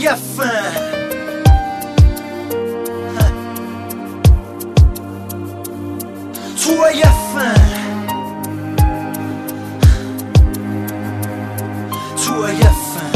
فن توی فن توی فن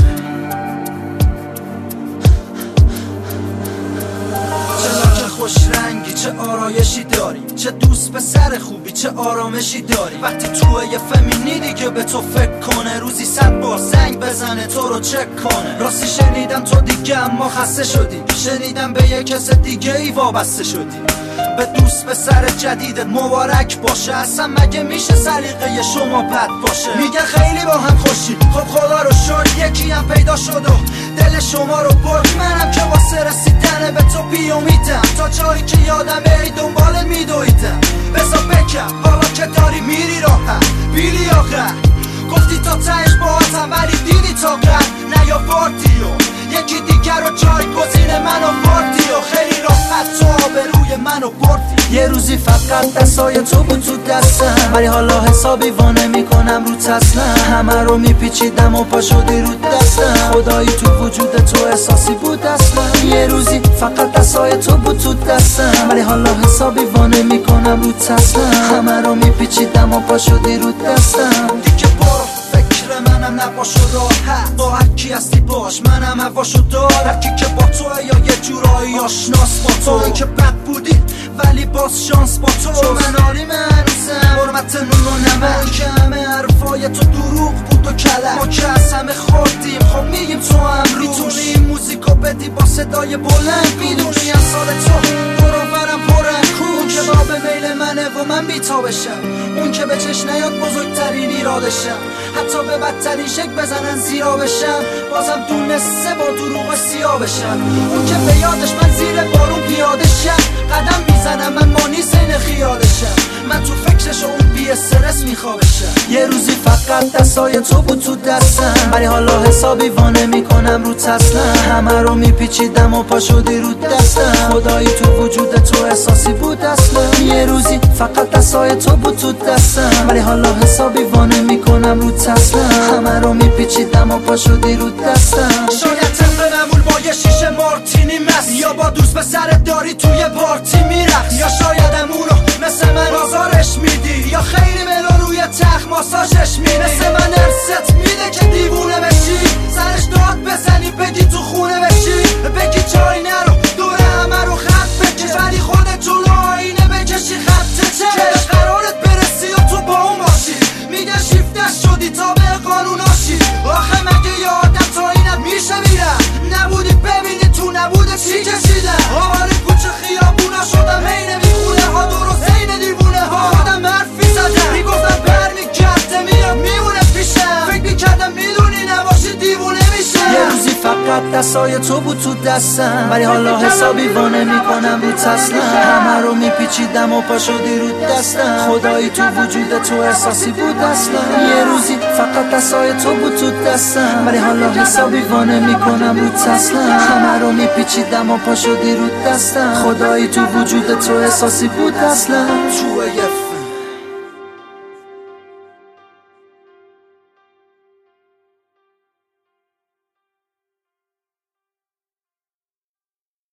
چه خوش رنگی، چه آرایشی داری، چه دوست پسر خوبی، چه آرامشی داری. وقتی توی فمینیدی که به تو فکر کنه، روزی 100 بار زنگ بزنه تو رو چک کنه. راستی شنیدم تو دیگه اما خسته شدی، شنیدم به یک کس دیگه ای وابسته شدی. به دوست پسر جدیدت مبارک باشه، اصلا مگه میشه سلیقه شما بد باشه؟ میگن خیلی با هم خوشی، خب خدا رو شکر یکی هم پیدا شد و دل شما رو برد. منم که واسه رسیدن به تو بیامیدم، تا جایی که یادم ای دنبال میدویدم. بذار بکن حالا که داری میری راحت، بیلی آخر گفتی تا تهش باهاتم ولی دیدی تا قد نیاوردی و یکی دیگر رو جایگزین من آوردی و خیلی راحت تو آبروی منو بردی. یه روزی فقط دستای تو بود تو دستم، ولی حالا حسابی وانه میکنم رو تسلم. همه رو میپیچیدم و پا شدی رو دستم، خدایی تو وجود تو احساسی بود اصلا. یه روزی فقط دستای تو بود تو دستم، ولی حالا حسابی وانه میکنم رو تسلم. همه رو میپیچیدم و پا شدی رو دستم. دیگه برو فکر منم نباش و راحت، با هر کی هستی باش، منم هواشو دارم. هر کی که با توه یا یه جورایی آشناس با تو، این که بد بودی ولی باز شانس با تو. چون من عالی منوزم حرمت نون و نمک، که همه حرفای تو دروغ بود و کلک. ما که از همه خوردیم خب میگیم تو هم میتونی این موزیکو بدی با صدای بلند. میدونی از سال تو دورورم پرن کون که با به میل منه و من بیتا بشم، اون که به چشم نیاد بزرگترین ایرادشم. حتی به بدترین شک بزنن زیرا بشم، بازم دونسته با دروغ سیاه بشم. اون که به یادش من زیر بارون پیاده شم، قدم میزنم من مانی سین خیالشم. من تو فکرش و اون بی استرس میخوابشم. یه روزی فقط دستای تو بود تو دستم، ولی حالا حسابی وانه میکنم رو تسلم. همه رو میپیچیدم و پا شدی رو دستم، خدایی تو وجود تو احساسی بود اصلا. یه روزی فقط دستای تو بود تو دستم، ولی حالا حسابی وانه میکنم رو تسلم. همه رو میپیچیدم و پا شدی رو دستم. شاید طبق معمول با یه شیشه مارتینی مست، یا با دوست پسرت داری توی پارتی میرقص، یا شاید امونو مثل من آزارش میدی، یا خیلی ملو روی تخت ماساژش میدی. مثل من ارست میده که دیوونه بشی، سرش داد بزنی بگی تو خونه بشی، بگی جایی نرو دور همه رو خط بکش، ولی خودت جلو آینه بکشی خط چش. قرارت برسی و تو با اون باشی، میگه شیفتش شدی تا به قانوناشی. آخه مگه یه آدم تا اینت میشه میرم؟ نبودی ببینی تو نبوده چی کشیدم. آوار کوچه خیابونا شدم هی نمیخونه ها، درست این دیوونه ها. خودم حرفی زدم میگفتم برمیگرده میاد میمونه پیشم، فکر میکردم میدونی نباشی دیوونه میشه. یه روزی فقط دستای تو بود تو دستم، ولی حالا حسابی وانه میکنم رو تسلم. همه رو میپیچیدم و پا شدی رو دستم، خدایی تو وجود تو احساسی بود اصلا. یه روزی فقط دستای تو بود تو دستم، ولی حالا حسابی وانه میکنم رو تسلم. همه رو میپیچیدم و پا شدی رو دستم، خدایی تو وجود تو احساسی بود اصلا.